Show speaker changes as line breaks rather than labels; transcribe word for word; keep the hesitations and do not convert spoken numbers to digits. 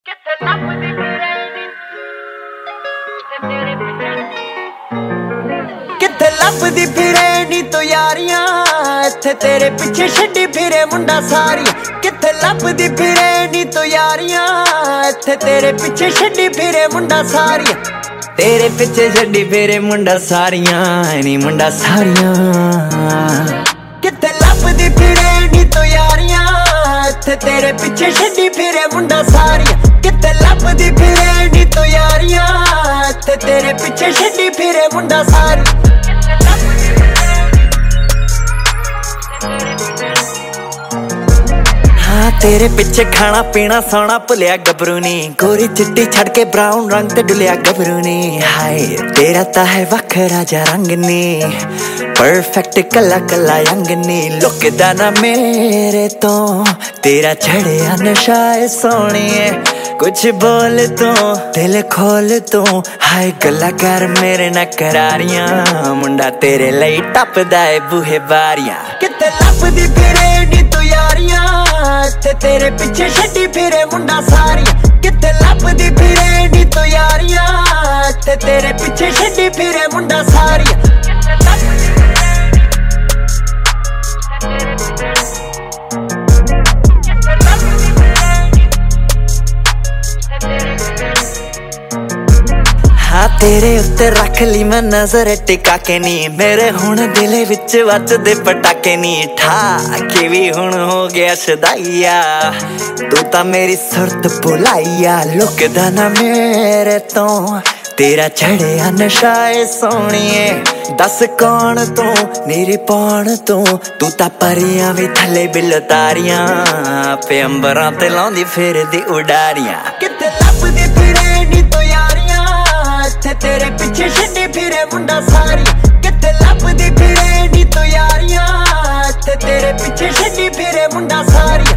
ਕਿੱਥੇ ਲੱਭਦੀ ਫਿਰੇ ਨੀ ਤੇਰੇ ਪਿੱਛੇ ਕਿੱਥੇ ਲੱਭਦੀ ਫਿਰੇ ਨੀ ਤੂੰ ਯਾਰੀਆਂ ਇੱਥੇ ਤੇਰੇ ਪਿੱਛੇ ਛੱਡੀ ਫਿਰੇ ਮੁੰਡਾ ਸਾਰੀਆਂ ਕਿੱਥੇ ਲੱਭਦੀ ਫਿਰੇ ਨੀ ਤੂੰ ਯਾਰੀਆਂ ਇੱਥੇ ਤੇਰੇ ਪਿੱਛੇ ਛੱਡੀ ਫਿਰੇ ਮੁੰਡਾ ਸਾਰੀਆਂ ਤੇਰੇ ਪਿੱਛੇ ਛੱਡੀ ਫਿਰੇ ਮੁੰਡਾ ਸਾਰੀਆਂ ਨੀ ਮੁੰਡਾ ਸਾਰੀਆਂ ਕਿੱਥੇ ਲੱਭਦੀ ਫਿਰੇ ਨੀ ਤੂੰ ਯਾਰੀਆਂ ਇੱਥੇ ਤੇਰੇ ਪਿੱਛੇ ਛੱਡੀ ਫਿਰੇ ਮੁੰਡਾ ਸਾਰੀਆਂ ਕਿੱਥੇ ਲੱਭਦੀ ਫਿਰੇ ਨੀ ਤੂੰ ਯਾਰੀਆਂ ਇੱਥੇ ਤੇਰੇ ਪਿੱਛੇ ਛੱਡੀ ਫਿਰੇ ਮੁੰਡਾ ਸਾਰੀਆਂ तेरे पिछे खाना पीना सोना भुलिया गबरू नी गोरी चिट्टी छड़ के ब्राउन रंग ते डुलिया गबरू नी हाय तेरा ता है वखरा जा रंग नी परफेक्ट कला कला यंग नी लुकदा ना मेरे तो तेरा चढ़िया नशा है सोनिए कुछ बोल तू दिल खोल तू हाय गल्ला कर मेरे ना करारियां मुंडा तेरे लई टपदा है बूहे बारियां किते लभदी फिरे नी तू यारियां ਇੱਥੇ ਤੇਰੇ ਪਿੱਛੇ ਛੱਡੀ ਫਿਰੇ ਮੁੰਡਾ ਸਾਰੀਆਂ ਕਿੱਥੇ ਲੱਭਦੀ ਫਿਰੇ ਨੀ ਤੂੰ ਯਾਰੀਆਂ ਇੱਥੇ ਤੇਰੇ ਪਿੱਛੇ ਛੱਡੀ ਫਿਰੇ ਮੁੰਡਾ ਸਾਰੀਆਂ हाँ तेरे उत्ते रख ली मैं नजर टिका के नी मेरे हुण दिले विच वजदे पटाके नी ठा के भी हुण हो गया सदाइया तू ता मेरी सुरत भुलाइया लुकदा ना मेरे तो तेरा चढ़िया नशा है सोनिए दस कौन तू मेरी पौन तू तू ता परियां भी थले बिल तारियां पे अंबरां ते लाउंदी फिरदी उडारियां किते लभदी फिरे नी तू यारियां ਇੱਥੇ ਤੇਰੇ ਪਿੱਛੇ ਛੱਡੀ ਫਿਰੇ ਮੁੰਡਾ ਸਾਰੀਆਂ ਕਿੱਥੇ ਲੱਭਦੀ ਫਿਰੇ ਨੀ ਤੂੰ ਯਾਰੀਆਂ ਇੱਥੇ ਤੇਰੇ ਪਿੱਛੇ ਛੱਡੀ ਫਿਰੇ ਮੁੰਡਾ ਸਾਰੀਆਂ